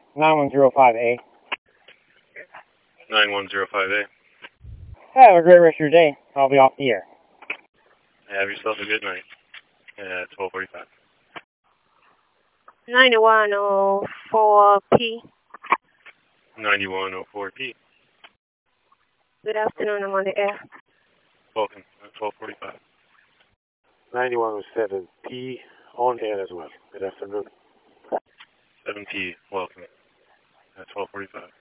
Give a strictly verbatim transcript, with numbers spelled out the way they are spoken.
nine one zero five A. nine one zero five A. Have a great rest of your day. I'll be off the air. Have yourself a good night. At twelve forty-five. ninety-one oh four P. ninety-one oh four P. Good afternoon, I'm on the air. Welcome at twelve forty-five. ninety-one oh seven P on air as well. Good afternoon. seven P. Welcome at twelve forty-five.